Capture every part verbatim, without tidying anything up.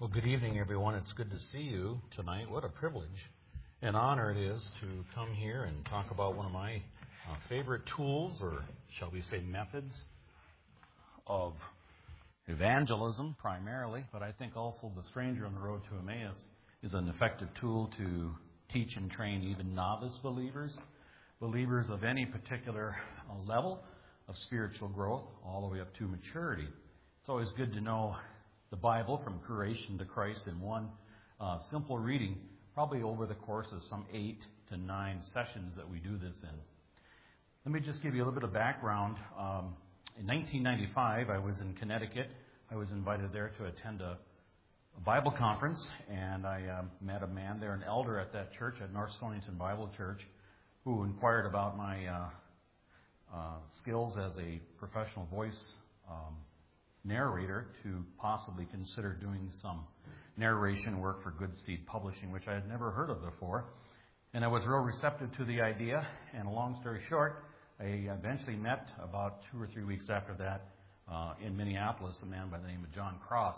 Well, good evening, everyone. It's good to see you tonight. What a privilege and honor it is to come here and talk about one of my uh, favorite tools, or shall we say methods, of evangelism primarily, but I think also the Stranger on the Road to Emmaus is an effective tool to teach and train even novice believers, believers of any particular uh, level of spiritual growth, all the way up to maturity. It's always good to know the Bible from creation to Christ in one uh, simple reading, probably over the course of some eight to nine sessions that we do this in. Let me just give you a little bit of background. Um, in nineteen ninety-five, I was in Connecticut. I was invited there to attend a, a Bible conference, and I um, met a man there, an elder at that church, at North Stonington Bible Church, who inquired about my uh, uh, skills as a professional voice um narrator to possibly consider doing some narration work for Good Seed Publishing, which I had never heard of before. And I was real receptive to the idea. And a long story short, I eventually met about two or three weeks after that uh, in Minneapolis a man by the name of John Cross.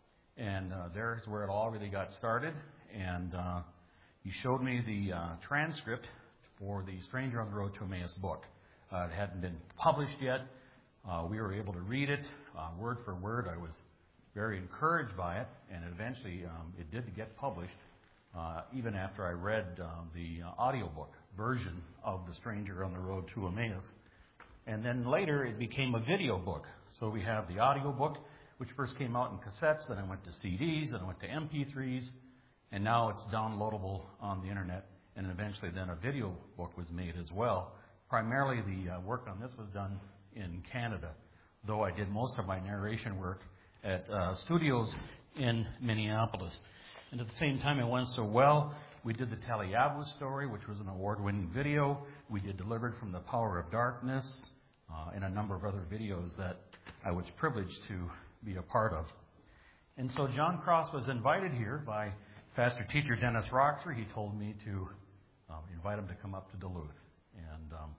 And uh, there's where it all really got started. And uh, he showed me the uh, transcript for the Stranger on the Road to Emmaus book. Uh, it hadn't been published yet. Uh, we were able to read it uh, word for word. I was very encouraged by it, and eventually um, it did get published, uh, even after I read uh, the uh, audiobook version of The Stranger on the Road to Emmaus. And then later it became a video book. So we have the audiobook, which first came out in cassettes, then I went to C Ds, then I went to M P threes, and now it's downloadable on the internet, and eventually then a video book was made as well. Primarily the uh, work on this was done in Canada, though I did most of my narration work at uh, studios in Minneapolis. And at the same time, it went so well, we did the Taliabu story, which was an award-winning video. We did Delivered from the Power of Darkness, uh, and a number of other videos that I was privileged to be a part of. And so John Cross was invited here by pastor teacher Dennis Roxer. He told me to uh, invite him to come up to Duluth. And um,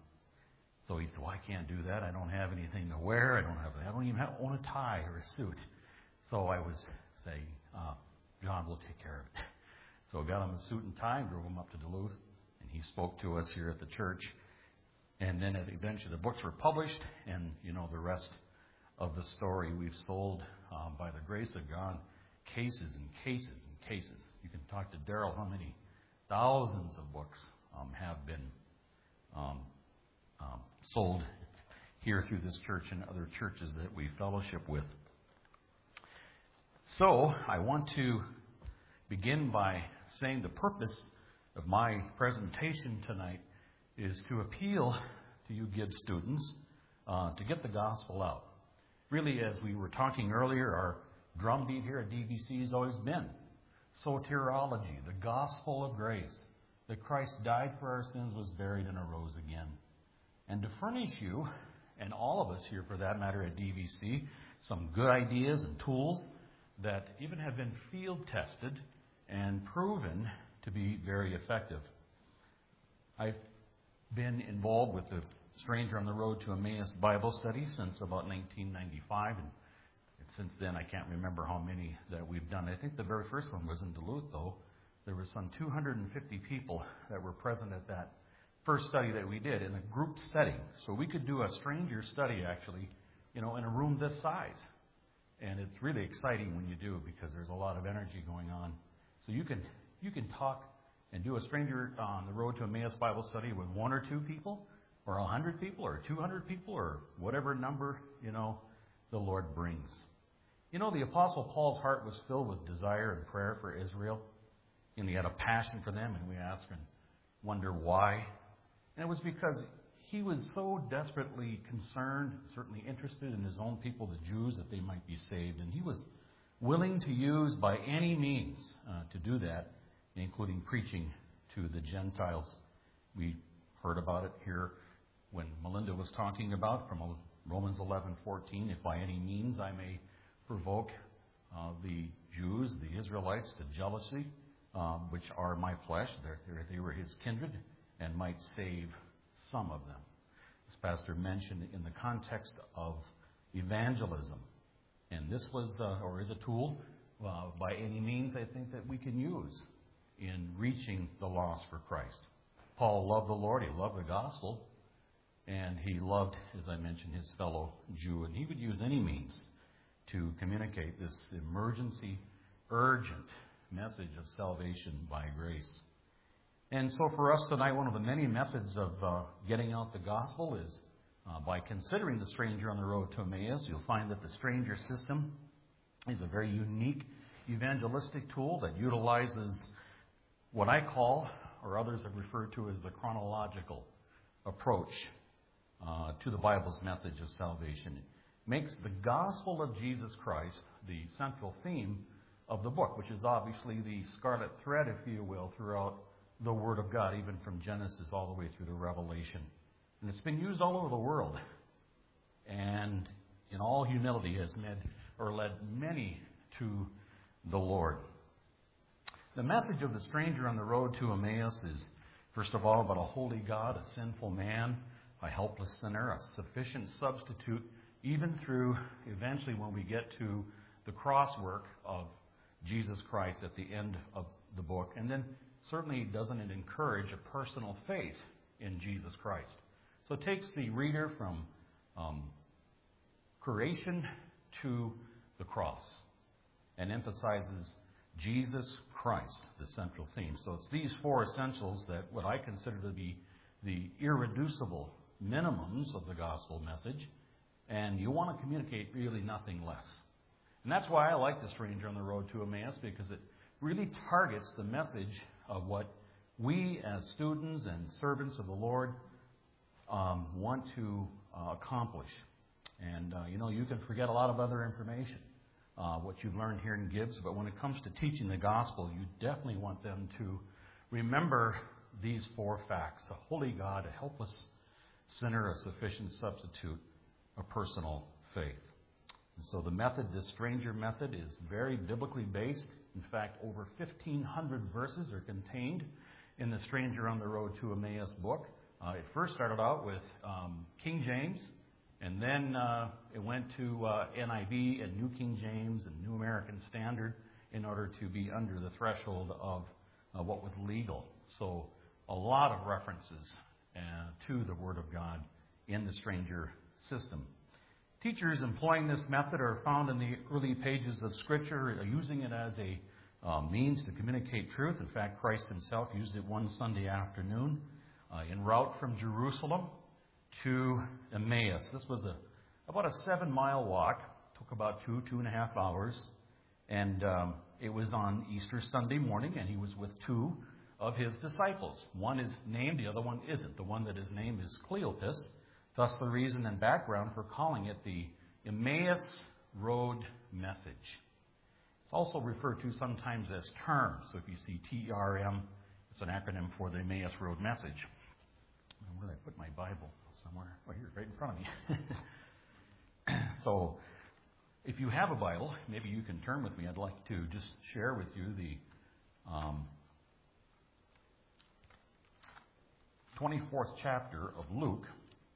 So he said, well, I can't do that. I don't have anything to wear. I don't have. I don't even have, own a tie or a suit. So I was saying, uh, John, we'll take care of it. So I got him a suit and tie and drove him up to Duluth. And he spoke to us here at the church. And then eventually the books were published. And, you know, the rest of the story, we've sold, um, by the grace of God, cases and cases and cases. You can talk to Daryl how many thousands of books um, have been um Um, sold here through this church and other churches that we fellowship with. So I want to begin by saying the purpose of my presentation tonight is to appeal to you Gibbs students uh, to get the gospel out. Really, as we were talking earlier, our drumbeat here at D V C has always been soteriology, the gospel of grace, that Christ died for our sins, was buried, and arose again. And to furnish you, and all of us here for that matter at D V C, some good ideas and tools that even have been field tested and proven to be very effective. I've been involved with the Stranger on the Road to Emmaus Bible study since about nineteen ninety-five, and since then I can't remember how many that we've done. I think the very first one was in Duluth, though. There were some two hundred fifty people that were present at that first study that we did in a group setting. So we could do a stranger study, actually, you know, in a room this size. And it's really exciting when you do, because there's a lot of energy going on. So you can you can talk and do a Stranger on the Road to Emmaus Bible study with one or two people, or a hundred people, or two hundred people, or whatever number, you know, the Lord brings. You know, the Apostle Paul's heart was filled with desire and prayer for Israel. And he had a passion for them, and we ask and wonder why. And it was because he was so desperately concerned, certainly interested in his own people, the Jews, that they might be saved. And he was willing to use by any means uh, to do that, including preaching to the Gentiles. We heard about it here when Melinda was talking about from Romans eleven fourteen, if by any means I may provoke uh, the Jews, the Israelites, to jealousy, um, which are my flesh. They're, they were his kindred, and might save some of them. As Pastor mentioned, in the context of evangelism. And this was, uh, or is a tool uh, by any means I think that we can use in reaching the lost for Christ. Paul loved the Lord, he loved the gospel, and he loved, as I mentioned, his fellow Jew, and he would use any means to communicate this emergency, urgent message of salvation by grace. And so for us tonight, one of the many methods of uh, getting out the gospel is uh, by considering the stranger on the road to Emmaus. You'll find that the stranger system is a very unique evangelistic tool that utilizes what I call, or others have referred to as the chronological approach uh, to the Bible's message of salvation. It makes the gospel of Jesus Christ the central theme of the book, which is obviously the scarlet thread, if you will, throughout the Word of God, even from Genesis all the way through to Revelation. And it's been used all over the world, and in all humility has led, or led many to the Lord. The message of the stranger on the road to Emmaus is, first of all, about a holy God, a sinful man, a helpless sinner, a sufficient substitute, even through eventually when we get to the cross work of Jesus Christ at the end of the book. And then certainly doesn't it encourage a personal faith in Jesus Christ. So it takes the reader from um, creation to the cross and emphasizes Jesus Christ, the central theme. So it's these four essentials that what I consider to be the irreducible minimums of the gospel message, and you want to communicate really nothing less. And that's why I like The Stranger on the Road to Emmaus, because it really targets the message of what we as students and servants of the Lord um, want to uh, accomplish. And, uh, you know, you can forget a lot of other information, uh, what you've learned here in Gibbs, but when it comes to teaching the gospel, you definitely want them to remember these four facts: a holy God, a helpless sinner, a sufficient substitute, a personal faith. And so the method, this stranger method, is very biblically based. In fact, over fifteen hundred verses are contained in the Stranger on the Road to Emmaus book. Uh, it first started out with um, King James, and then uh, it went to uh, N I V and New King James and New American Standard in order to be under the threshold of uh, what was legal. So a lot of references uh, to the Word of God in the Stranger system. Teachers employing this method are found in the early pages of Scripture, using it as a uh, means to communicate truth. In fact, Christ himself used it one Sunday afternoon uh, en route from Jerusalem to Emmaus. This was a about a seven-mile walk. Took about two, two and a half hours. And um, it was on Easter Sunday morning, and he was with two of his disciples. One is named, the other one isn't. The one that is named is Cleopas. Thus the reason and background for calling it the Emmaus Road Message. It's also referred to sometimes as TERM. So if you see T E R M, it's an acronym for the Emmaus Road Message. Where did I put my Bible? Somewhere. Oh, here, right in front of me. So if you have a Bible, maybe you can turn with me. I'd like to just share with you the um, twenty-fourth chapter of Luke.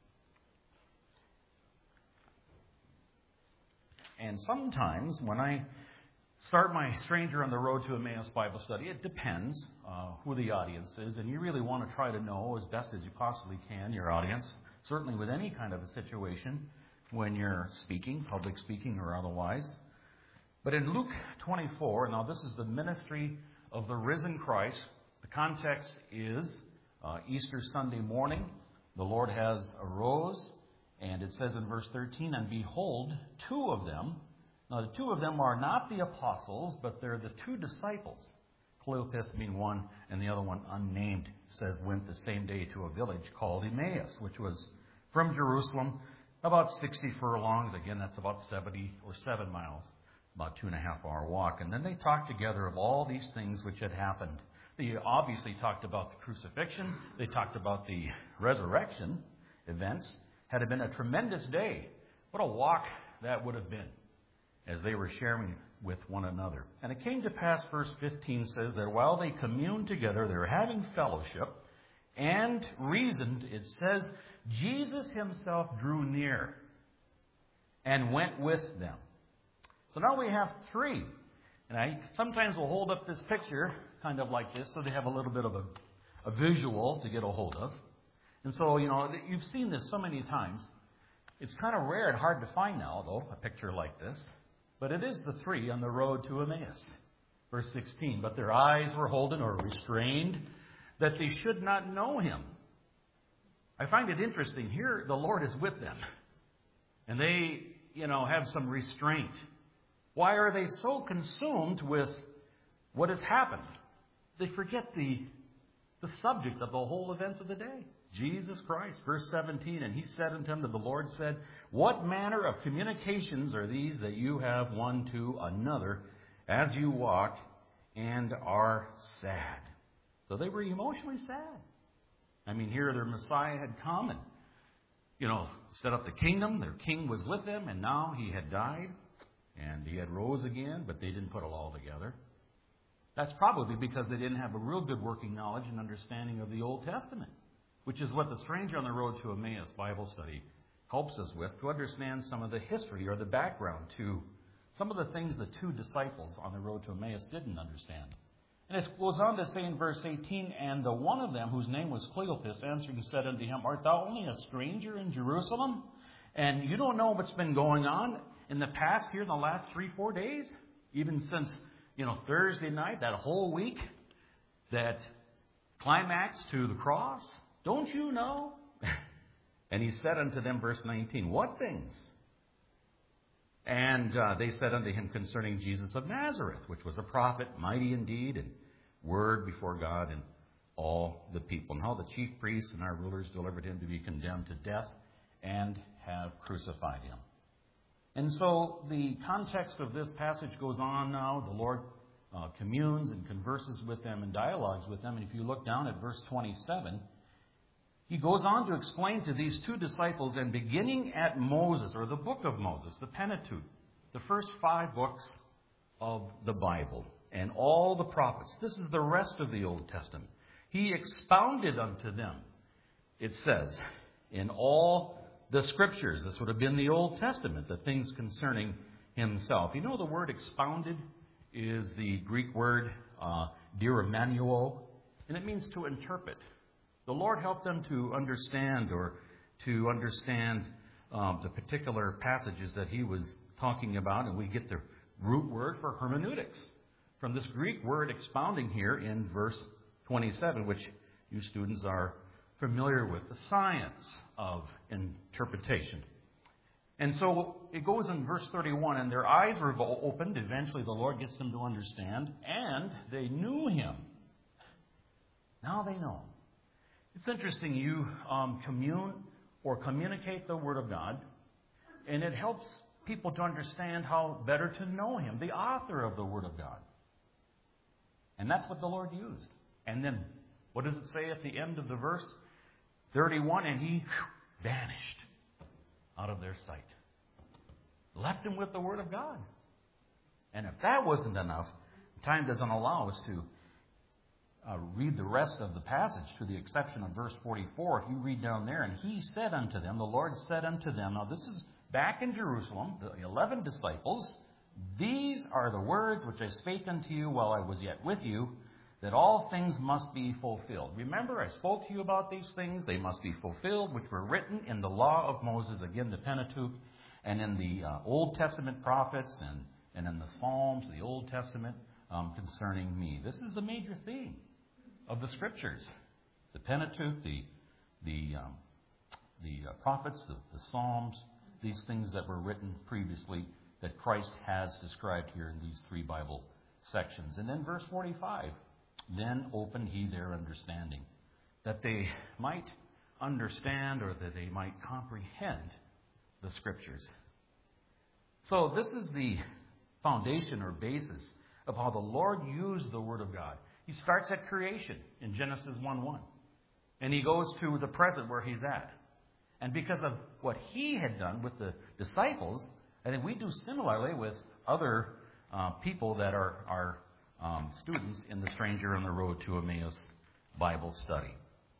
And sometimes when I start my Stranger on the Road to Emmaus Bible study, it depends uh, who the audience is, and you really want to try to know as best as you possibly can your audience, certainly with any kind of a situation when you're speaking, public speaking or otherwise. But in Luke twenty-four, now this is the ministry of the risen Christ. The context is uh, Easter Sunday morning. The Lord has arose. And it says in verse thirteen, and behold, two of them. Now the two of them are not the apostles, but they're the two disciples. Cleopas being one, and the other one unnamed, says went the same day to a village called Emmaus, which was from Jerusalem about sixty furlongs. Again, that's about seventy or seven miles, about two and a half hour walk. And then they talked together of all these things which had happened. They obviously talked about the crucifixion. They talked about the resurrection events. Had it been a tremendous day, what a walk that would have been as they were sharing with one another. And it came to pass, verse fifteen says, that while they communed together, they were having fellowship and reasoned, it says, Jesus himself drew near and went with them. So now we have three And I sometimes will hold up this picture, kind of like this, so they have a little bit of a, a visual to get a hold of. And so, you know, you've seen this so many times. It's kind of rare and hard to find now, though, a picture like this. But it is the three on the road to Emmaus. Verse sixteen, but their eyes were holden or restrained, that they should not know him. I find it interesting. Here, the Lord is with them. And they, you know, have some restraint. Why are they so consumed with what has happened? They forget the, the subject of the whole events of the day. Jesus Christ. Verse seventeen, and he said unto him, that the Lord said, what manner of communications are these that you have one to another as you walk and are sad? So they were emotionally sad. I mean, here their Messiah had come and, you know, set up the kingdom. Their king was with them, and now he had died, and he had rose again, but they didn't put it all together. That's probably because they didn't have a real good working knowledge and understanding of the Old Testament, which is what the Stranger on the Road to Emmaus Bible study helps us with, to understand some of the history or the background to some of the things the two disciples on the road to Emmaus didn't understand. And it goes on to say in verse eighteen, and the one of them, whose name was Cleopas, answering said unto him, art thou only a stranger in Jerusalem? And you don't know what's been going on in the past here in the last three, four days? Even since, you know, Thursday night, that whole week, that climax to the cross? Don't you know? And he said unto them, verse nineteen, what things? And uh, they said unto him concerning Jesus of Nazareth, which was a prophet, mighty indeed, and word before God and all the people. And how the chief priests and our rulers delivered him to be condemned to death and have crucified him. And so the context of this passage goes on now. The Lord uh, communes and converses with them and dialogues with them. And if you look down at verse twenty-seven, he goes on to explain to these two disciples, and beginning at Moses, or the book of Moses, the Pentateuch, the first five books of the Bible, and all the prophets. This is the rest of the Old Testament. He expounded unto them, it says, in all the Scriptures. This would have been the Old Testament, the things concerning himself. You know, the word expounded is the Greek word uh, diramnuo, and it means to interpret. The Lord helped them to understand or to understand um, the particular passages that he was talking about. And we get the root word for hermeneutics from this Greek word expounding here in verse twenty-seven, which you students are familiar with, the science of interpretation. And so it goes in verse thirty-one, and their eyes were opened. Eventually the Lord gets them to understand, and they knew him. Now they know. It's interesting, you um, commune or communicate the Word of God, and it helps people to understand how better to know him, the author of the Word of God. And that's what the Lord used. And then, what does it say at the end of the verse? thirty-one, and he whew, vanished out of their sight. Left him with the Word of God. And if that wasn't enough, time doesn't allow us to Uh, read the rest of the passage, to the exception of verse forty-four. If you read down there, and he said unto them, the Lord said unto them, now this is back in Jerusalem, the eleven disciples, these are the words which I spake unto you while I was yet with you, that all things must be fulfilled. Remember, I spoke to you about these things. They must be fulfilled, which were written in the law of Moses, again, the Pentateuch, and in the uh, Old Testament prophets, and, and in the Psalms, the Old Testament, um, concerning me. This is the major theme of the Scriptures, the Pentateuch, the the um, the uh, prophets, the, the Psalms, these things that were written previously that Christ has described here in these three Bible sections. And then verse forty-five, then opened he their understanding, that they might understand or that they might comprehend the Scriptures. So this is the foundation or basis of how the Lord used the Word of God. He starts at creation in Genesis one one. And he goes to the present where he's at. And because of what he had done with the disciples, I think we do similarly with other uh, people that are, are um, students in the Stranger on the Road to Emmaus Bible study.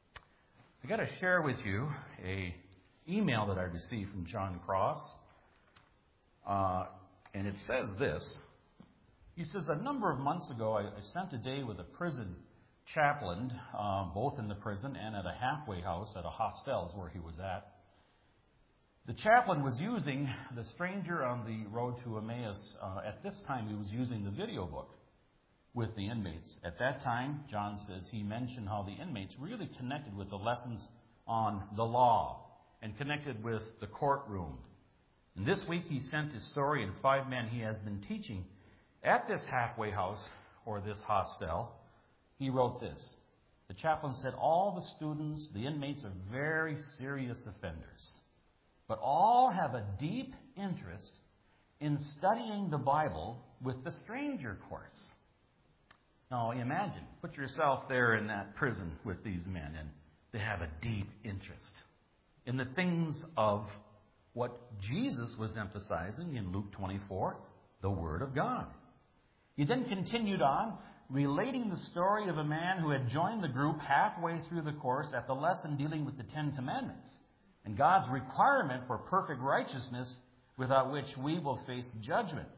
I got to share with you a email that I received from John Cross. Uh, and it says this. He says, a number of months ago, I, I spent a day with a prison chaplain, um, both in the prison and at a halfway house at a hostel is where he was at. The chaplain was using The Stranger on the Road to Emmaus. Uh, at this time, he was using the video book with the inmates. At that time, John says, he mentioned how the inmates really connected with the lessons on the law and connected with the courtroom. And this week, he sent his story and five men he has been teaching at this halfway house or this hostel. He wrote this. The chaplain said, all the students, the inmates, are very serious offenders, but all have a deep interest in studying the Bible with the Stranger course. Now imagine, put yourself there in that prison with these men, and they have a deep interest in the things of what Jesus was emphasizing in Luke twenty-four, the Word of God. He then continued on, relating the story of a man who had joined the group halfway through the course at the lesson dealing with the Ten Commandments and God's requirement for perfect righteousness without which we will face judgment.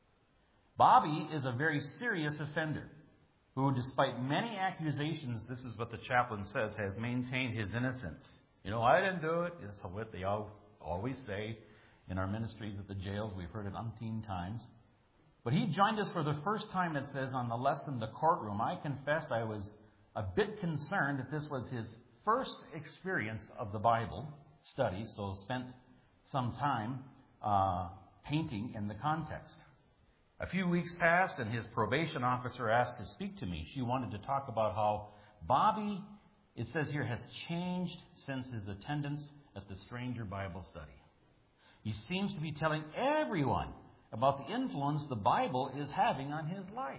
Bobby is a very serious offender who, despite many accusations, this is what the chaplain says, has maintained his innocence. You know, I didn't do it. That's what they all, always say in our ministries at the jails. We've heard it umpteen times. But he joined us for the first time, it says, on the lesson, The Courtroom. I confess I was a bit concerned that this was his first experience of the Bible study, so spent some time uh, painting in the context. A few weeks passed, and his probation officer asked to speak to me. She wanted to talk about how Bobby, it says here, has changed since his attendance at the Stranger Bible study. He seems to be telling everyone about the influence the Bible is having on his life.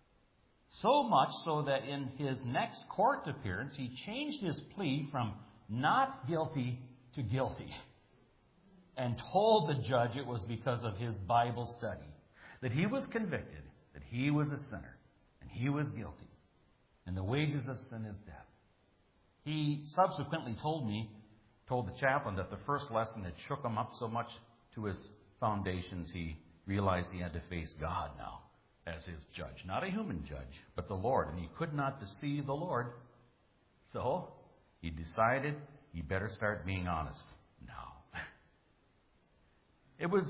So much so that in his next court appearance, he changed his plea from not guilty to guilty and told the judge it was because of his Bible study, that he was convicted, that he was a sinner, and he was guilty, and the wages of sin is death. He subsequently told me, told the chaplain, that the first lesson had shook him up so much to his foundations, he realized he had to face God now as his judge. Not a human judge, but the Lord. And he could not deceive the Lord. So he decided he better start being honest now. It was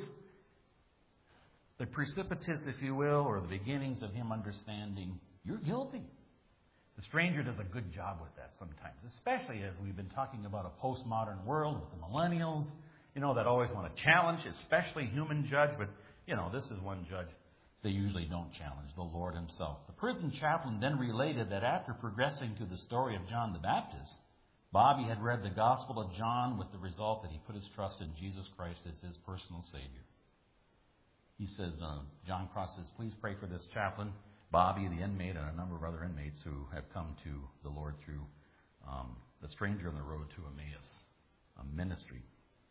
the precipitous, if you will, or the beginnings of him understanding, you're guilty. The Stranger does a good job with that sometimes, especially as we've been talking about a postmodern world with the millennials, you know, that always want to challenge, especially human judge, but you know, this is one judge they usually don't challenge, the Lord himself. The prison chaplain then related that after progressing to the story of John the Baptist, Bobby had read the Gospel of John with the result that he put his trust in Jesus Christ as his personal Savior. He says, uh, John Cross says, please pray for this chaplain, Bobby, the inmate, and a number of other inmates who have come to the Lord through um, the Stranger on the Road to Emmaus, a ministry.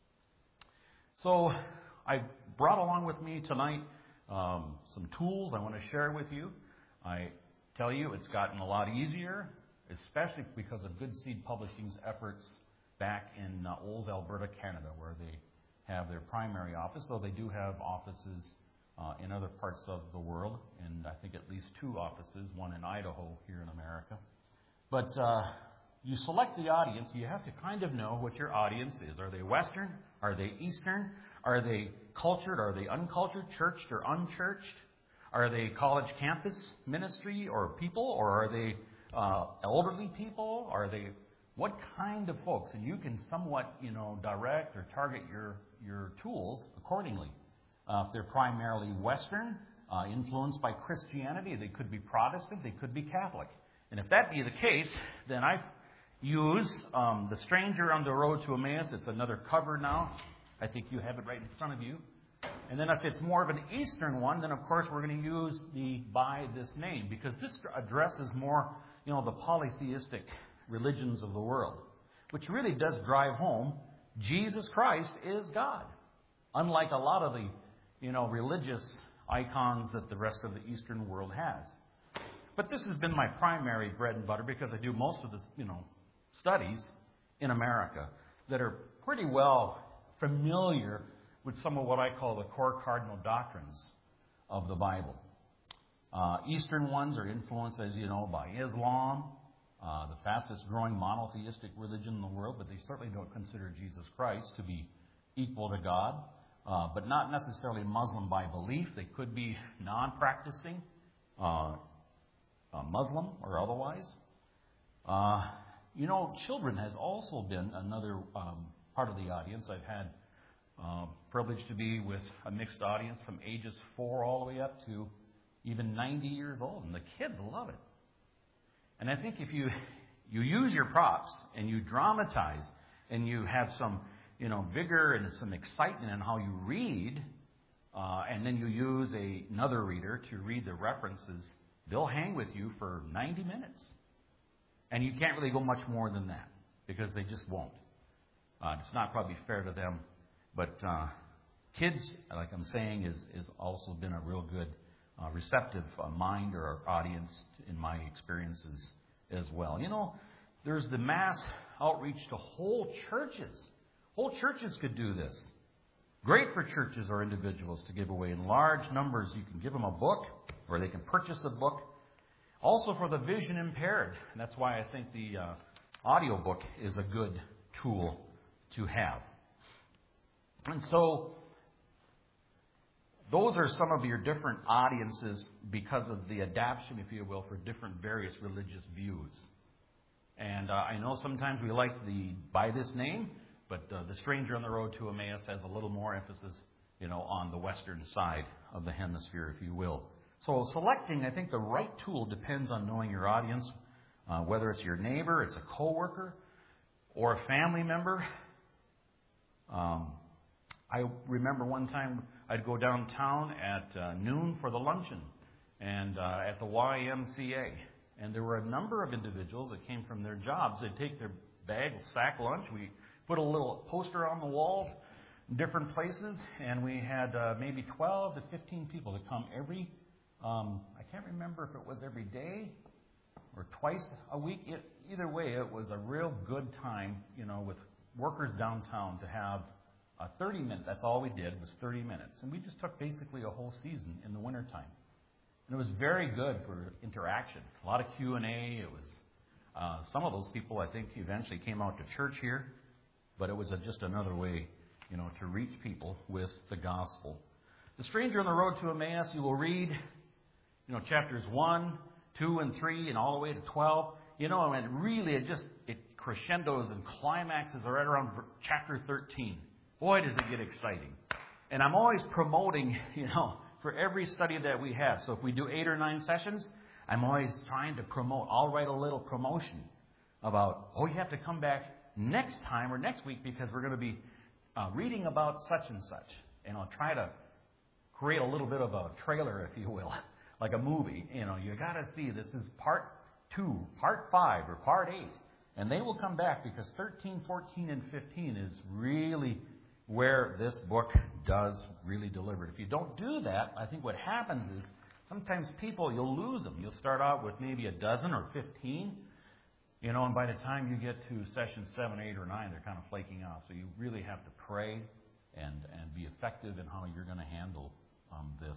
So I brought along with me tonight um, some tools I want to share with you. I tell you it's gotten a lot easier, especially because of Good Seed Publishing's efforts back in uh, Olds, Alberta, Canada, where they have their primary office, though they do have offices uh, in other parts of the world, and I think at least two offices, one in Idaho here in America. But uh, you select the audience, you have to kind of know what your audience is. Are they Western? Are they Eastern? Are they cultured? Are they uncultured, churched or unchurched? Are they college campus ministry or people? Or are they uh, elderly people? Are they what kind of folks? And you can somewhat, you know, direct or target your, your tools accordingly. Uh, if they're primarily Western, uh, influenced by Christianity, they could be Protestant, they could be Catholic. And if that be the case, then I use um, The Stranger on the Road to Emmaus. It's another cover now. I think you have it right in front of you. And then if it's more of an Eastern one, then of course we're going to use the by this name, because this addresses more, you know, the polytheistic religions of the world, which really does drive home Jesus Christ is God, unlike a lot of the, you know, religious icons that the rest of the Eastern world has. But this has been my primary bread and butter because I do most of the, you know, studies in America that are pretty well familiar with some of what I call the core cardinal doctrines of the Bible. Uh, Eastern ones are influenced, as you know, by Islam, uh, the fastest growing monotheistic religion in the world, but they certainly don't consider Jesus Christ to be equal to God, uh, but not necessarily Muslim by belief. They could be non-practicing, uh, uh, Muslim or otherwise. Uh, you know, children has also been another um, part of the audience. I've had uh, privilege to be with a mixed audience from ages four all the way up to even ninety years old, and the kids love it. And I think if you you use your props and you dramatize and you have some, you know, vigor and some excitement in how you read, uh, and then you use a, another reader to read the references, they'll hang with you for ninety minutes. And you can't really go much more than that because they just won't. Uh, it's not probably fair to them, but uh, kids, like I'm saying, is is also been a real good Uh, receptive uh, mind or audience in my experiences as well. You know, there's the mass outreach to whole churches. Whole churches could do this. Great for churches or individuals to give away in large numbers. You can give them a book or they can purchase a book. Also for the vision impaired. And that's why I think the uh, audio book is a good tool to have. And so those are some of your different audiences because of the adaptation, if you will, for different various religious views. And uh, I know sometimes we like the by this name, but uh, The Stranger on the Road to Emmaus has a little more emphasis, you know, on the western side of the hemisphere, if you will. So selecting, I think, the right tool depends on knowing your audience, uh, whether it's your neighbor, it's a coworker, or a family member. Um, I remember one time I'd go downtown at uh, noon for the luncheon and uh, at the Y M C A. And there were a number of individuals that came from their jobs. They'd take their bag of sack lunch. We put a little poster on the walls in different places, and we had uh, maybe twelve to fifteen people that come every, um, I can't remember if it was every day or twice a week. It, either way, it was a real good time, you know, with workers downtown to have Uh, thirty minutes, that's all we did, was thirty minutes. And we just took basically a whole season in the wintertime. And it was very good for interaction. A lot of Q and A. It was, uh, some of those people, I think, eventually came out to church here. But it was a, just another way, you know, to reach people with the gospel. The Stranger on the Road to Emmaus, you will read, you know, chapters one, two, and three, and all the way to twelve. You know, and really it just, it crescendos and climaxes are right around chapter thirteen. Boy, does it get exciting. And I'm always promoting, you know, for every study that we have. So if we do eight or nine sessions, I'm always trying to promote. I'll write a little promotion about, oh, you have to come back next time or next week because we're going to be uh, reading about such and such. And I'll try to create a little bit of a trailer, if you will, like a movie. You know, you got to see this is part two, part five, or part eight. And they will come back because thirteen, fourteen, and fifteen is really where this book does really deliver. If you don't do that, I think what happens is sometimes people, you'll lose them. You'll start out with maybe a dozen or fifteen, you know, and by the time you get to session seven, eight, or nine, they're kind of flaking out. So you really have to pray and, and be effective in how you're going to handle um, this.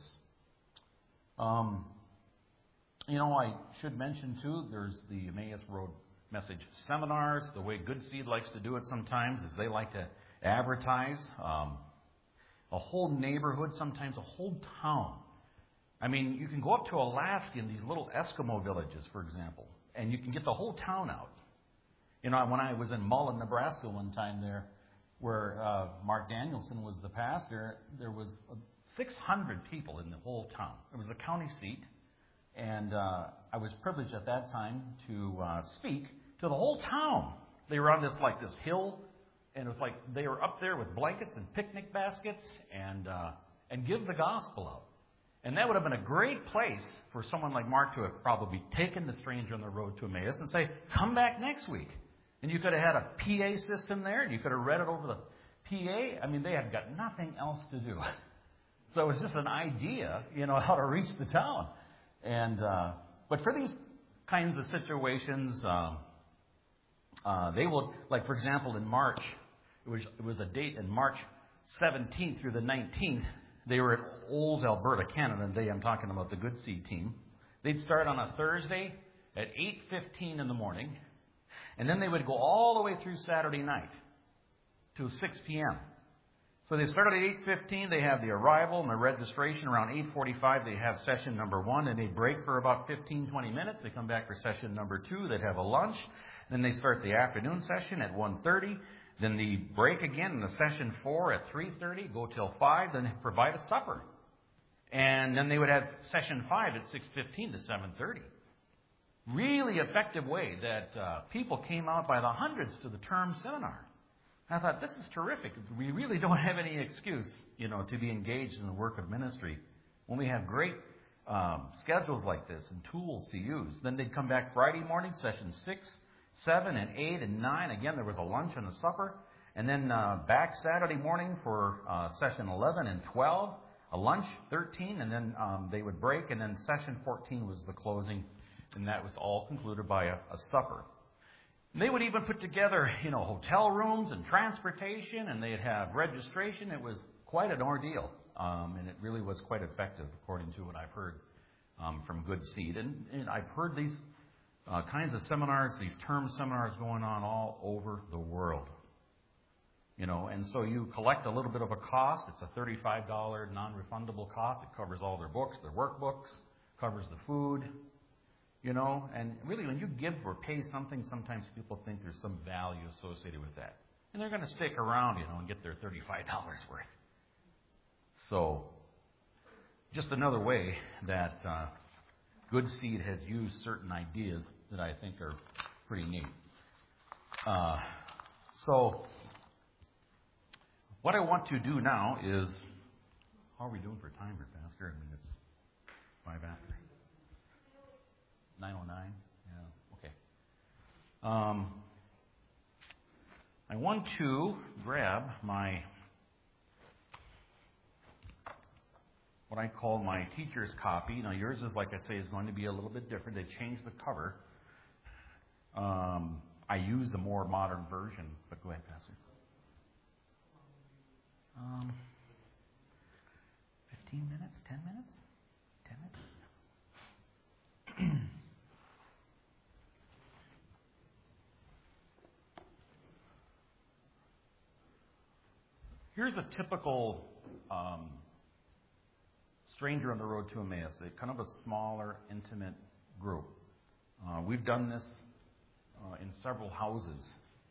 Um, you know, I should mention, too, there's the Emmaus Road Message seminars. The way Good Seed likes to do it sometimes is they like to advertise um, a whole neighborhood, sometimes a whole town. I mean, you can go up to Alaska in these little Eskimo villages, for example, and you can get the whole town out. You know, when I was in Mullen, Nebraska one time there, where uh, Mark Danielson was the pastor, there was six hundred people in the whole town. It was the county seat, and uh, I was privileged at that time to uh, speak to the whole town. They were on this, like, this hill. And it was like they were up there with blankets and picnic baskets and uh, and give the gospel out. And that would have been a great place for someone like Mark to have probably taken The Stranger on the Road to Emmaus and say, come back next week. And you could have had a P A system there, and you could have read it over the P A. I mean, they had got nothing else to do. So it was just an idea, you know, how to reach the town. And uh, but for these kinds of situations, uh, uh, they will, like, for example, in March, It was, it was a date in March seventeenth through the nineteenth. They were at Olds, Alberta, Canada. And they, I'm talking about the Good Seed team. They'd start on a Thursday at eight fifteen in the morning, and then they would go all the way through Saturday night to six p.m. So they start at eight fifteen, they have the arrival and the registration. Around eight forty-five, they have session number one, and they break for about fifteen, twenty minutes. They come back for session number two. They'd have a lunch. Then they start the afternoon session at one thirty. Then the break again in the session four at three thirty, go till five, then provide a supper. And then they would have session five at six fifteen to seven thirty. Really effective way that uh, people came out by the hundreds to the term seminar. I thought, this is terrific. We really don't have any excuse, you know, to be engaged in the work of ministry when we have great um, schedules like this and tools to use. Then they'd come back Friday morning, session six, seven, and eight, and nine. Again, there was a lunch and a supper. And then uh, back Saturday morning for uh, session eleven and twelve, a lunch, thirteen, and then um, they would break. And then session fourteen was the closing, and that was all concluded by a, a supper. And they would even put together, you know, hotel rooms and transportation, and they'd have registration. It was quite an ordeal, um, and it really was quite effective, according to what I've heard um, from Good Seed. And, and I've heard these uh, kinds of seminars, these term seminars going on all over the world. You know, and so you collect a little bit of a cost. It's a thirty-five dollars non-refundable cost. It covers all their books, their workbooks, covers the food. You know, and really when you give or pay something, sometimes people think there's some value associated with that. And they're going to stick around, you know, and get their thirty-five dollars worth. So, just another way that uh, Good Seed has used certain ideas that I think are pretty neat. Uh, so, what I want to do now is, how are we doing for time here, Pastor? I mean, it's five after. nine oh nine? Yeah, okay. Um, I want to grab my, what I call my teacher's copy. Now, yours is, like I say, is going to be a little bit different. They changed the cover. Um, I use the more modern version, but go ahead, Pastor. Um, fifteen minutes? ten minutes? ten minutes? Here's a typical um, stranger on the road to Emmaus, a kind of a smaller, intimate group. Uh, we've done this uh, in several houses.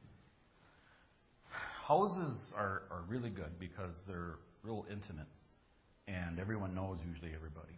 Houses are, are really good because they're real intimate, and everyone knows usually everybody.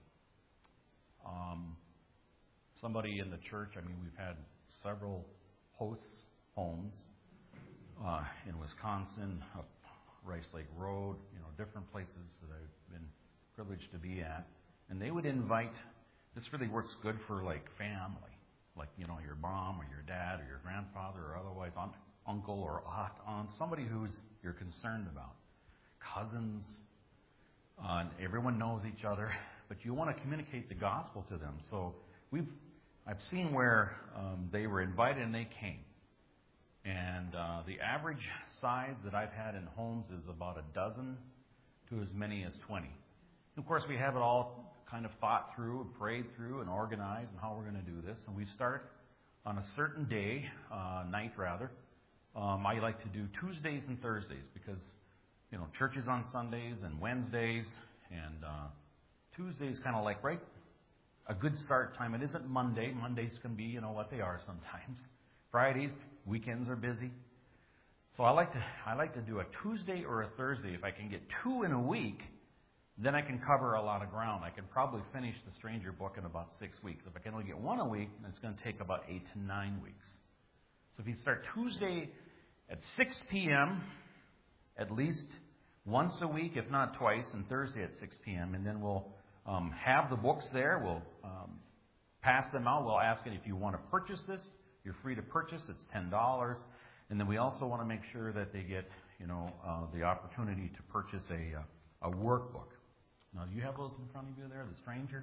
Um, somebody in the church, I mean, we've had several hosts' homes uh, in Wisconsin, up Rice Lake Road, you know, different places that I've been privileged to be at. And they would invite, this really works good for like family, like, you know, your mom or your dad or your grandfather or otherwise aunt, uncle or aunt, aunt, somebody who's you're concerned about. Cousins, uh, and everyone knows each other, but you want to communicate the gospel to them. So we've, I've seen where um, they were invited and they came. And uh, the average size that I've had in homes is about a dozen to as many as twenty. And of course, we have it all kind of thought through, and prayed through, and organized, and how we're going to do this. And we start on a certain day, uh, night rather. Um, I like to do Tuesdays and Thursdays because, you know, church is on Sundays and Wednesdays, and uh, Tuesdays kind of like right a good start time. It isn't Monday. Mondays can be, you know, what they are sometimes. Fridays, weekends are busy. So I like to I like to do a Tuesday or a Thursday. If I can get two in a week, then I can cover a lot of ground. I can probably finish the Stranger book in about six weeks. If I can only get one a week, then it's going to take about eight to nine weeks. So if you start Tuesday at six p.m., at least once a week, if not twice, and Thursday at six p.m., and then we'll um, have the books there. We'll um, pass them out. We'll ask it if you want to purchase this. You're free to purchase. It's ten dollars. And then we also want to make sure that they get, you know, uh, the opportunity to purchase a, uh, a workbook. Now, do you have those in front of you there, the Stranger?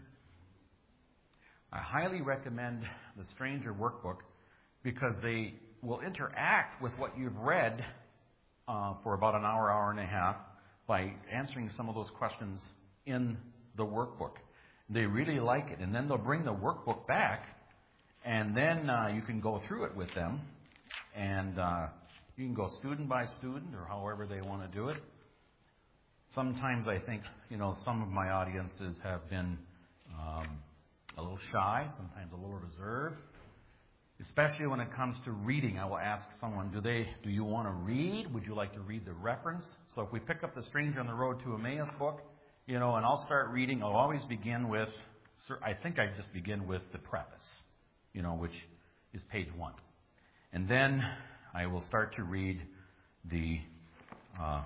I highly recommend the Stranger workbook because they will interact with what you've read uh, for about an hour, hour and a half by answering some of those questions in the workbook. They really like it. And then they'll bring the workbook back, and then uh, you can go through it with them. And uh, you can go student by student or however they want to do it. Sometimes I think, you know, some of my audiences have been um, a little shy, sometimes a little reserved. Especially when it comes to reading, I will ask someone, do they, do you want to read? Would you like to read the reference? So if we pick up the Stranger on the Road to Emmaus book, you know, and I'll start reading, I'll always begin with, I think I just begin with the preface, you know, which is page one. And then I will start to read the uh,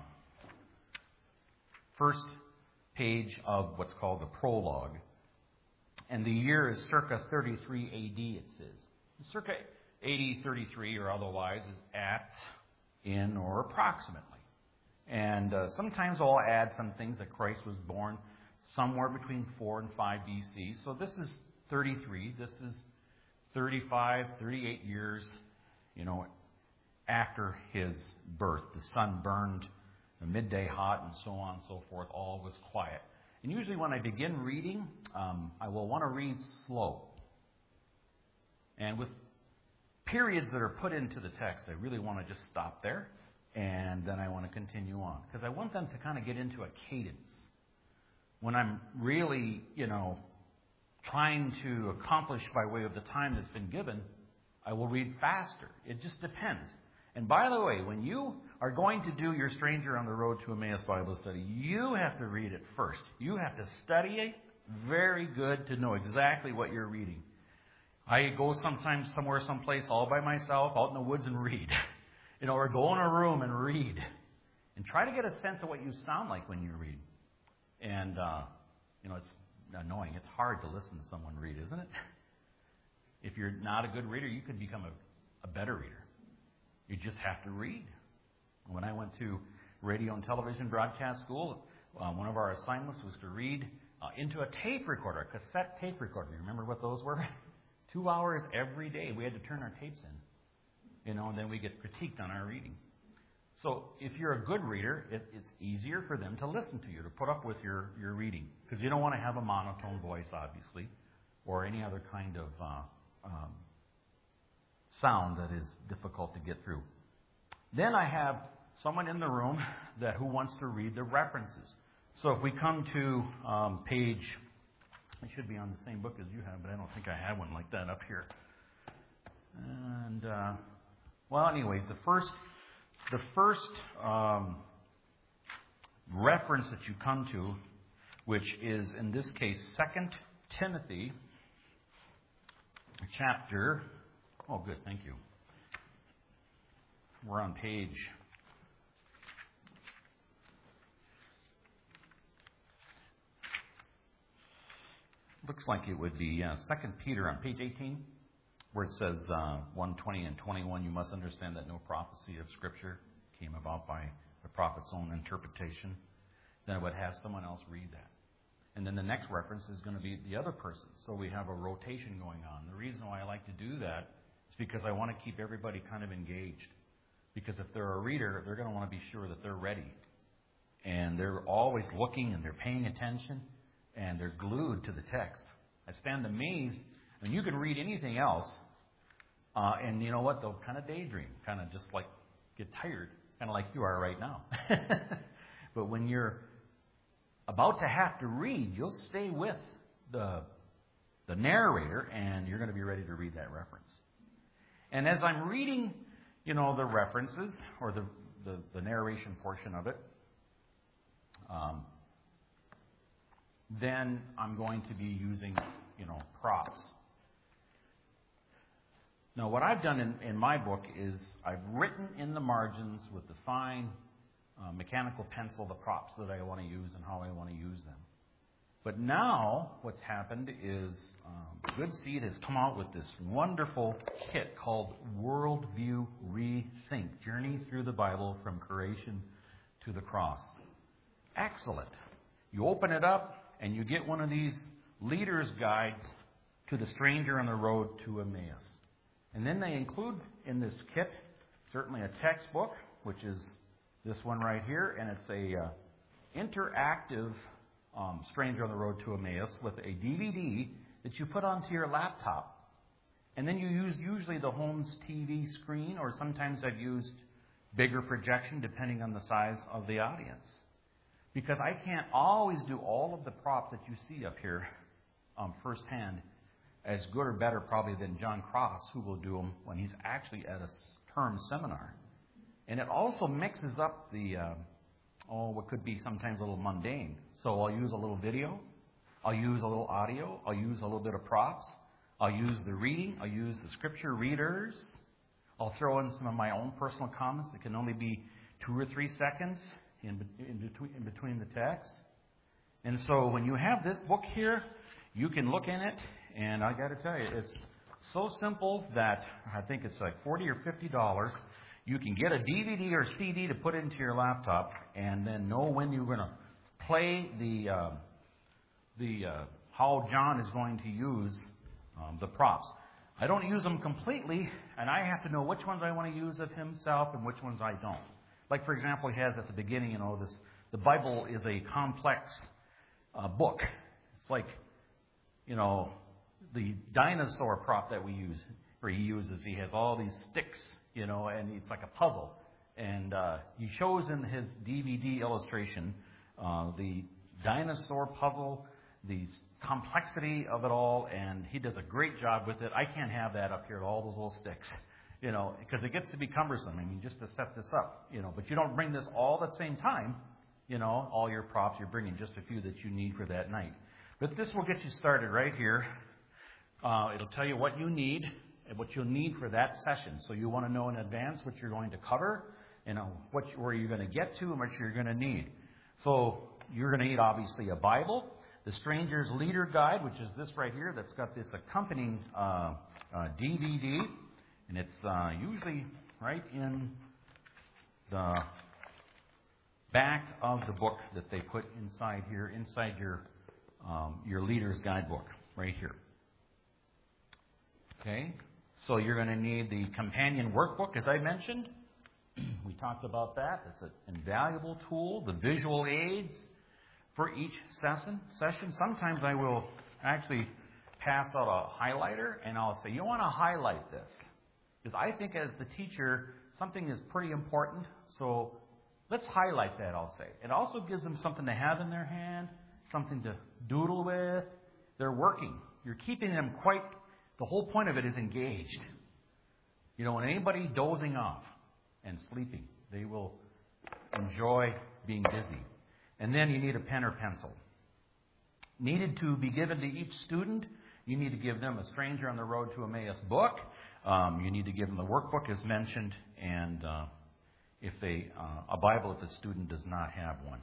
first page of what's called the prologue. And the year is circa thirty-three A D, it says. Circa A D thirty-three or otherwise is at, in, or approximately. And uh, sometimes I'll add some things that Christ was born somewhere between four and five B C. So this is thirty-three. This is thirty-five, thirty-eight years, you know, after his birth. The sun burned, the midday hot, and so on and so forth. All was quiet. And usually when I begin reading, um, I will want to read slow. And with periods that are put into the text, I really want to just stop there, and then I want to continue on. Because I want them to kind of get into a cadence. When I'm really, you know, trying to accomplish by way of the time that's been given, I will read faster. It just depends. And by the way, when you are going to do your Stranger on the Road to Emmaus Bible study, you have to read it first. You have to study it very good to know exactly what you're reading. I go sometimes somewhere, someplace all by myself, out in the woods and read. You know, or go in a room and read. And try to get a sense of what you sound like when you read. And, uh, you know, it's annoying. It's hard to listen to someone read, isn't it? If you're not a good reader, you could become a, a better reader. You just have to read. When I went to radio and television broadcast school, uh, one of our assignments was to read uh, into a tape recorder, a cassette tape recorder. You remember what those were? Two hours every day. We had to turn our tapes in. You know, and then we get critiqued on our reading. So if you're a good reader, it, it's easier for them to listen to you, to put up with your, your reading. Because you don't want to have a monotone voice, obviously, or any other kind of uh, um, sound that is difficult to get through. Then I have someone in the room that who wants to read the references. So if we come to um, page, it should be on the same book as you have, but I don't think I have one like that up here. And uh, well, anyways, the first, the first um, reference that you come to, which is in this case Second Timothy, chapter. Oh, good, thank you. We're on page. Looks like it would be uh, Second Peter on page eighteen, where it says uh, one twenty and twenty-one. You must understand that no prophecy of Scripture came about by the prophet's own interpretation. Then I would have someone else read that. And then the next reference is going to be the other person. So we have a rotation going on. The reason why I like to do that is because I want to keep everybody kind of engaged. Because if they're a reader, they're going to want to be sure that they're ready. And they're always looking and they're paying attention and they're glued to the text. I stand amazed. And you can read anything else, uh, and you know what? They'll kind of daydream, kind of just like get tired, kind of like you are right now. But when you're about to have to read, you'll stay with the the narrator, and you're going to be ready to read that reference. And as I'm reading, you know, the references or the the, the narration portion of it, um, then I'm going to be using, you know, props. Now, what I've done in, in my book is I've written in the margins with the fine uh, mechanical pencil the props that I want to use and how I want to use them. But now what's happened is um, Good Seed has come out with this wonderful kit called Worldview Rethink, Journey Through the Bible from Creation to the Cross. Excellent. You open it up and you get one of these leader's guides to the Stranger on the Road to Emmaus. And then they include in this kit certainly a textbook, which is this one right here, and it's a uh, interactive um, Stranger on the Road to Emmaus with a D V D that you put onto your laptop. And then you use usually the home's T V screen, or sometimes I've used bigger projection depending on the size of the audience. Because I can't always do all of the props that you see up here um, firsthand as good or better probably than John Cross, who will do them when he's actually at a term seminar. And it also mixes up the, uh, oh, what could be sometimes a little mundane. So I'll use a little video, I'll use a little audio, I'll use a little bit of props, I'll use the reading, I'll use the scripture readers, I'll throw in some of my own personal comments that can only be two or three seconds in, in, between, in between the text. And so when you have this book here, you can look in it, and I got to tell you, it's so simple that I think it's like forty or fifty dollars. You can get a D V D or C D to put into your laptop, and then know when you're going to play the uh, the uh, how John is going to use um, the props. I don't use them completely, and I have to know which ones I want to use of himself and which ones I don't. Like, for example, he has at the beginning, you know, this the Bible is a complex uh, book. It's like, you know, the dinosaur prop that we use, or he uses. He has all these sticks, you know, and it's like a puzzle. And uh, he shows in his D V D illustration uh, the dinosaur puzzle, the complexity of it all, and he does a great job with it. I can't have that up here, all those little sticks, you know, because it gets to be cumbersome. I mean, just to set this up, you know, but you don't bring this all at the same time, you know, all your props. You're bringing just a few that you need for that night. But this will get you started right here. Uh, it'll tell you what you need and what you'll need for that session. So you want to know in advance what you're going to cover, you know, what where you're going to get to and what you're going to need. So you're going to need, obviously, a Bible, the Stranger's Leader Guide, which is this right here, that's got this accompanying uh, uh, D V D, and it's uh, usually right in the back of the book that they put inside here, inside your um, your Leader's Guidebook, right here. Okay, so you're going to need the companion workbook, as I mentioned. We talked about that. It's an invaluable tool, the visual aids for each session. Session. Sometimes I will actually pass out a highlighter, and I'll say, you want to highlight this. Because I think as the teacher, something is pretty important, so let's highlight that, I'll say. It also gives them something to have in their hand, something to doodle with. They're working. You're keeping them quite... The whole point of it is engaged. You know, when anybody dozing off and sleeping, they will enjoy being busy. And then you need a pen or pencil. Needed to be given to each student, you need to give them a Stranger on the Road to Emmaus book. Um, you need to give them the workbook, as mentioned, and uh, if they uh, a Bible if the student does not have one.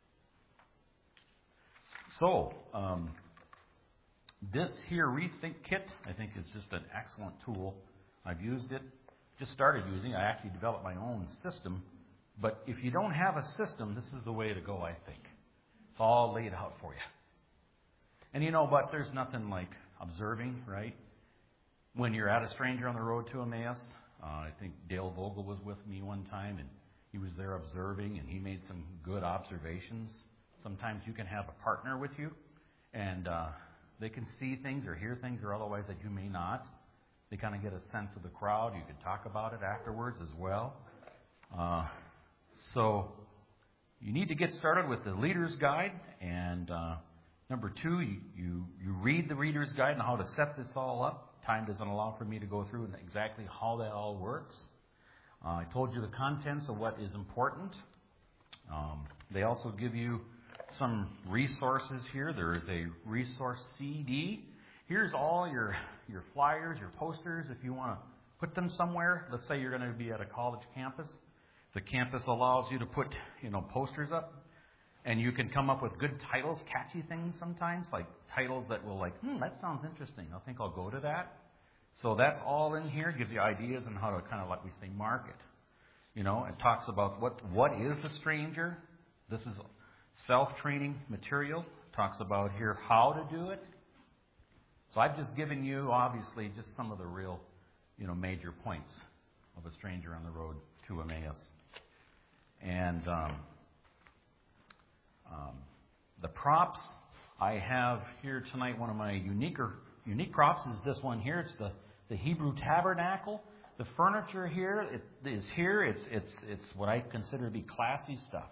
So, um, this here Rethink Kit, I think, is just an excellent tool. I've used it, just started using it. I actually developed my own system. But if you don't have a system, this is the way to go, I think. It's all laid out for you. And you know, but there's nothing like observing, right? When you're at a Stranger on the Road to Emmaus, uh, I think Dale Vogel was with me one time, and he was there observing, and he made some good observations. Sometimes you can have a partner with you, and uh, they can see things or hear things or otherwise that you may not. They kind of get a sense of the crowd. You can talk about it afterwards as well. Uh, so you need to get started with the Leader's Guide. And uh, number two, you, you, you read the Reader's Guide and how to set this all up. Time doesn't allow for me to go through exactly how that all works. Uh, I told you the contents of what is important. Um, they also give you some resources here. There is a resource C D. Here's all your, your flyers, your posters, if you want to put them somewhere. Let's say you're going to be at a college campus. The campus allows you to put, you know, posters up, and you can come up with good titles, catchy things sometimes, like titles that will like, hmm, that sounds interesting. I think I'll go to that. So that's all in here. It gives you ideas on how to kind of, like we say, market. You know, it talks about what what is a stranger. This is self-training material. It talks about here how to do it. So I've just given you, obviously, just some of the real, you know, major points of a Stranger on the Road to Emmaus. And um, um, The props I have here tonight, one of my uniquer, unique props is this one here. It's the, the Hebrew tabernacle. The furniture here it is here. It's it's it's what I consider to be classy stuff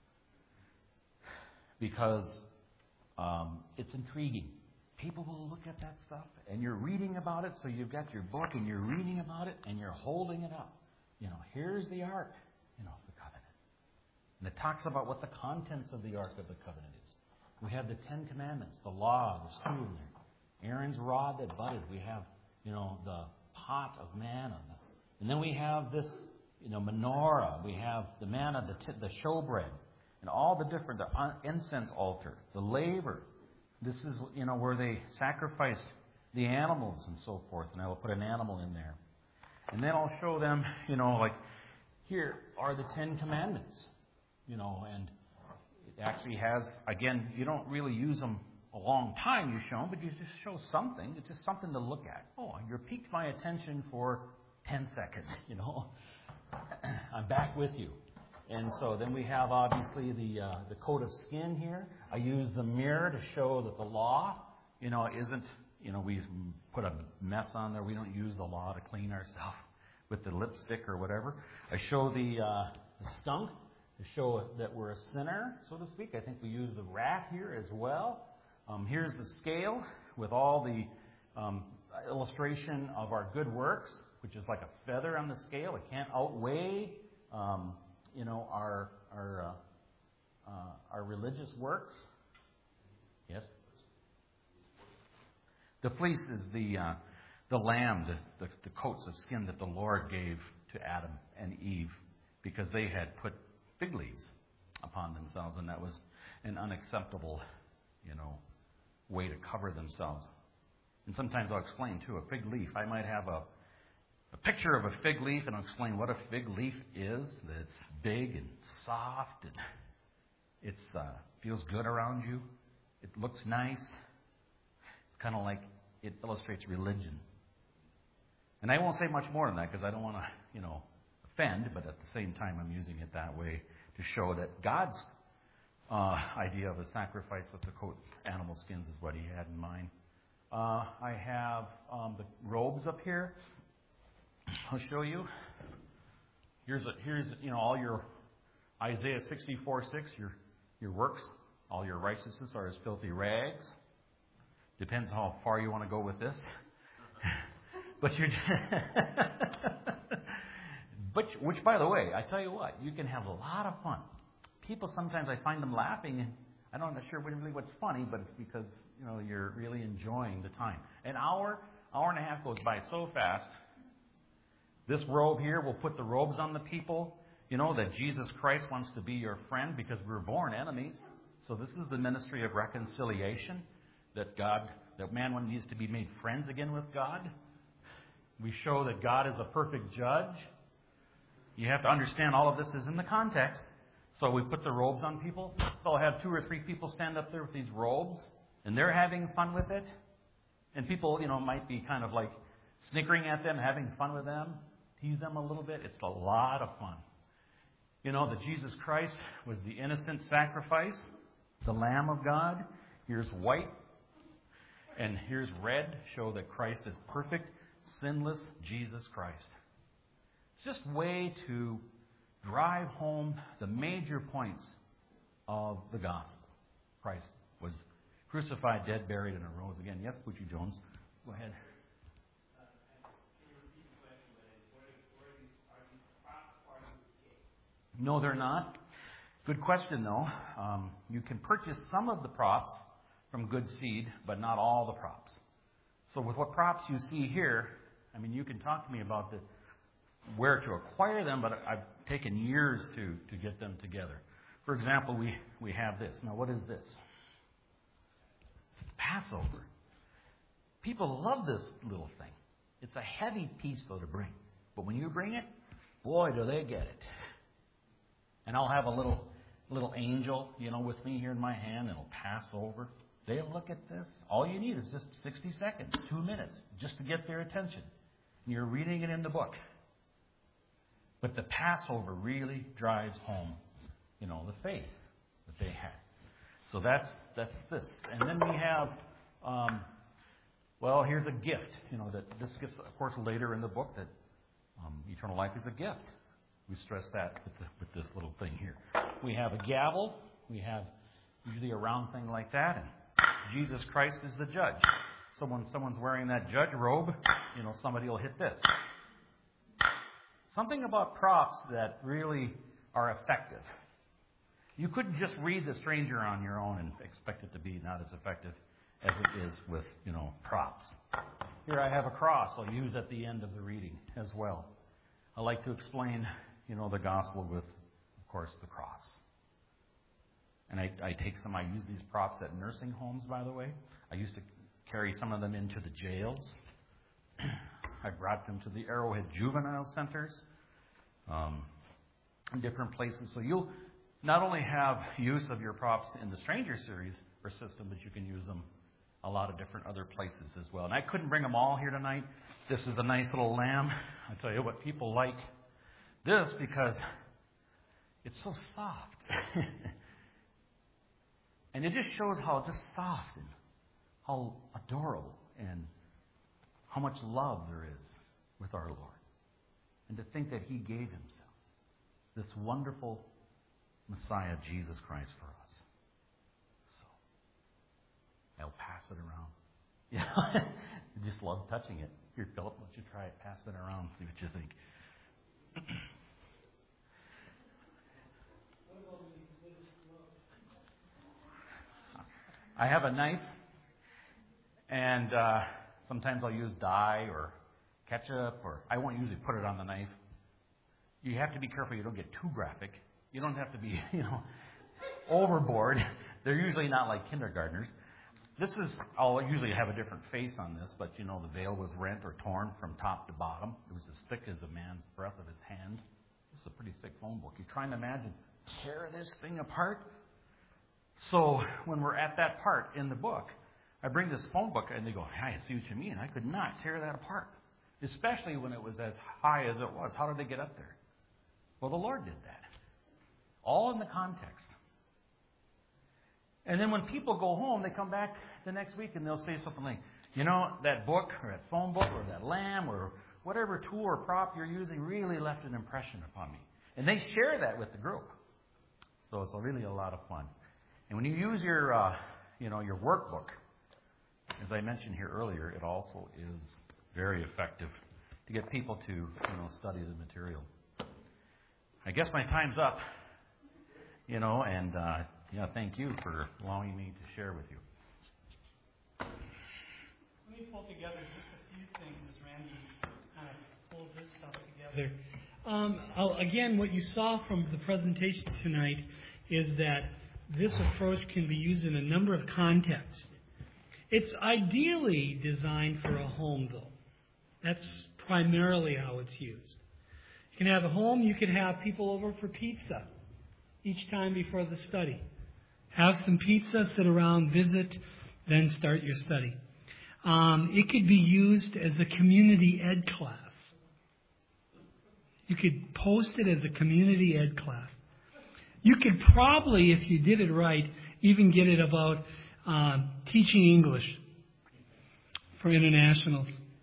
because um, it's intriguing. People will look at that stuff, and you're reading about it. So you've got your book, and you're reading about it, and you're holding it up. You know, here's the Ark, you know, the covenant, and it talks about what the contents of the Ark of the Covenant is. We have the Ten Commandments, the law. There's two in there. Aaron's rod that budded. We have, you know, the pot of manna. And then we have this, you know, menorah. We have the manna, the, t- the showbread, and all the different, the incense altar, the laver. This is, you know, where they sacrificed the animals and so forth. And I will put an animal in there. And then I'll show them, you know, like, here are the Ten Commandments, you know, and it actually has, again, you don't really use them a long time, you show them, but you just show something. It's just something to look at. Oh, you piqued my attention for ten seconds, you know. I'm back with you. And so then we have, obviously, the uh, the coat of skin here. I use the mirror to show that the law, you know, isn't, you know, we put a mess on there. We don't use the law to clean ourselves with the lipstick or whatever. I show the, uh, the skunk to show that we're a sinner, so to speak. I think we use the rat here as well. Um, here's the scale with all the um, illustration of our good works, which is like a feather on the scale. It can't outweigh, um, you know, our our uh, uh, our religious works. Yes. The fleece is the uh, the lamb, the, the the coats of skin that the Lord gave to Adam and Eve because they had put fig leaves upon themselves, and that was an unacceptable, you know, way to cover themselves. And sometimes I'll explain, too, a fig leaf. I might have a, a picture of a fig leaf, and I'll explain what a fig leaf is, that it's big and soft, and it uh, feels good around you. It looks nice. It's kind of like it illustrates religion. And I won't say much more than that because I don't want to, you know, offend, but at the same time I'm using it that way to show that God's uh, idea of a sacrifice with the coat animal skins is what he had in mind. Uh, I have um, the robes up here. I'll show you. Here's a, here's you know all your Isaiah sixty-four six, your your works, all your righteousness are as filthy rags. Depends how far you want to go with this. But you But, which, by the way, I tell you what, you can have a lot of fun. People, sometimes I find them laughing, and I'm not sure really what's funny, but it's because, you know, you're really enjoying the time. An hour, hour and a half goes by so fast. This robe here, we'll put the robes on the people, you know, that Jesus Christ wants to be your friend because we were born enemies. So this is the ministry of reconciliation, that God, that man needs to be made friends again with God. We show that God is a perfect judge. You have to understand all of this is in the context. So we put the robes on people. So I'll have two or three people stand up there with these robes, and they're having fun with it. And people, you know, might be kind of like snickering at them, having fun with them, tease them a little bit. It's a lot of fun. You know, that Jesus Christ was the innocent sacrifice, the Lamb of God. Here's white, and here's red, show that Christ is perfect, sinless Jesus Christ. It's just a way to drive home the major points of the gospel. Christ was crucified, dead, buried, and arose again. Yes, Poochie Jones, go ahead. No, they're not. Good question, though. Um, you can purchase some of the props from Good Seed, but not all the props. So with what props you see here, I mean, you can talk to me about the where to acquire them, but I've taken years to, to get them together. For example, we, we have this. Now, what is this? Passover. People love this little thing. It's a heavy piece, though, to bring. But when you bring it, boy, do they get it. And I'll have a little little angel, you know, with me here in my hand, and it'll pass over. They'll look at this. All you need is just sixty seconds, two minutes, just to get their attention. And you're reading it in the book. But the Passover really drives home, you know, the faith that they had. So that's that's this. And then we have, um, well, here's a gift. You know, that this gets, of course, later in the book that um, eternal life is a gift. We stress that with, the, with this little thing here. We have a gavel. We have usually a round thing like that. And Jesus Christ is the judge. Someone, someone's wearing that judge robe. You know, somebody will hit this. Something about props that really are effective. You couldn't just read The Stranger on your own and expect it to be not as effective as it is with, you know, props. Here I have a cross I'll use at the end of the reading as well. I like to explain, you know, the gospel with, of course, the cross. And I, I take some, I use these props at nursing homes, by the way. I used to carry some of them into the jails. I brought them to the Arrowhead Juvenile Centers, um, in different places. So you'll not only have use of your props in the Stranger series or system, but you can use them a lot of different other places as well. And I couldn't bring them all here tonight. This is a nice little lamb. I tell you what, people like this because it's so soft. And it just shows how just soft and how adorable and how much love there is with our Lord. And to think that He gave Himself, this wonderful Messiah, Jesus Christ, for us. So, I'll pass it around. Yeah, I just love touching it. Here, Philip, why don't you try it? Pass it around, see what you think. I have a knife, and uh, sometimes I'll use dye or ketchup, or I won't usually put it on the knife. You have to be careful you don't get too graphic. You don't have to be, you know, overboard. They're usually not like kindergartners. This is, I'll usually have a different face on this, but, you know, the veil was rent or torn from top to bottom. It was as thick as a man's breadth of his hand. This is a pretty thick phone book. You're trying to imagine, tear this thing apart? So when we're at that part in the book, I bring this phone book and they go, hey, I see what you mean. I could not tear that apart, especially when it was as high as it was. How did they get up there? Well, the Lord did that. All in the context. And then when people go home, they come back the next week and they'll say something like, you know, that book or that phone book or that lamb or whatever tool or prop you're using really left an impression upon me. And they share that with the group. So it's really a lot of fun. And when you use your, uh, you know, your workbook, as I mentioned here earlier, it also is very effective to get people to, you know, study the material. I guess my time's up, you know, and uh, yeah, thank you for allowing me to share with you. Let me pull together just a few things as Randy kind of pulls this stuff together. Um, I'll, again, what you saw from the presentation tonight is that this approach can be used in a number of contexts. It's ideally designed for a home, though. That's primarily how it's used. You can have a home, you could have people over for pizza each time before the study. Have some pizza, sit around, visit, then start your study. Um, it could be used as a community ed class. You could post it as a community ed class. You could probably, if you did it right, even get it about uh, teaching English for internationals.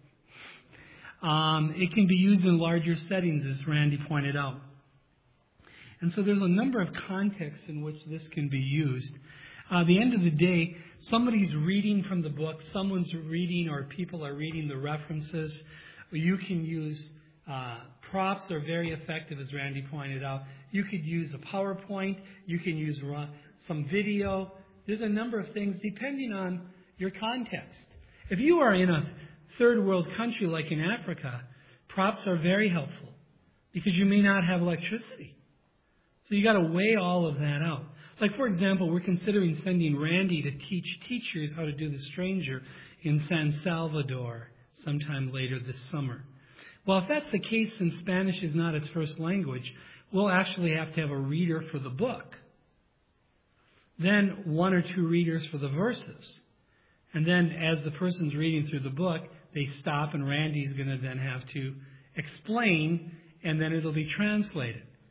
Um, it can be used in larger settings, as Randy pointed out. And so there's a number of contexts in which this can be used. Uh, at the end of the day, somebody's reading from the book, someone's reading, or people are reading the references. You can use uh, props are very effective, as Randy pointed out. You could use a PowerPoint. You can use some video. There's a number of things depending on your context. If you are in a third world country like in Africa, props are very helpful because you may not have electricity. So you got to weigh all of that out. Like, for example, we're considering sending Randy to teach teachers how to do The Stranger in San Salvador sometime later this summer. Well, if that's the case and Spanish is not his first language, we'll actually have to have a reader for the book. Then one or two readers for the verses. And then as the person's reading through the book, they stop and Randy's going to then have to explain, and then it'll be translated.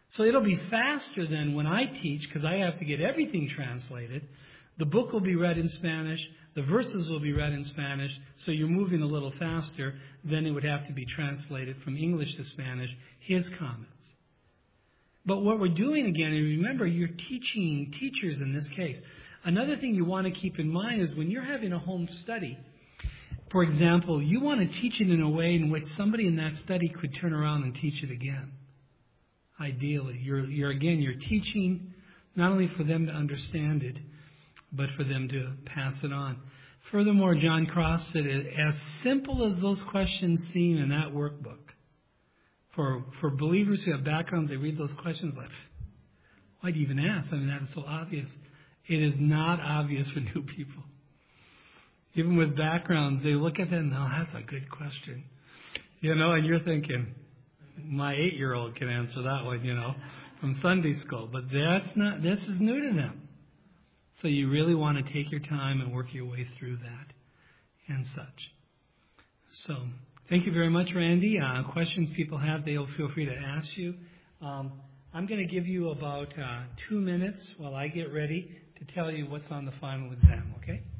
So it'll be faster than when I teach, because I have to get everything translated. The book will be read in Spanish. The verses will be read in Spanish. So you're moving a little faster than it would have to be translated from English to Spanish, his comments. But what we're doing again, and remember, you're teaching teachers in this case. Another thing you want to keep in mind is when you're having a home study, for example, you want to teach it in a way in which somebody in that study could turn around and teach it again. Ideally, you're, you're again, you're teaching not only for them to understand it, but for them to pass it on. Furthermore, John Cross said, as simple as those questions seem in that workbook, for for believers who have backgrounds, they read those questions like, why do you even ask? I mean, that is so obvious. It is not obvious for new people. Even with backgrounds, they look at that and, oh, that's a good question. You know, and you're thinking, my eight-year-old can answer that one, you know, from Sunday school. But that's not, this is new to them. So you really want to take your time and work your way through that and such. So thank you very much, Randy. Uh, questions people have, they'll feel free to ask you. Um, I'm going to give you about uh, two minutes while I get ready to tell you what's on the final exam, okay?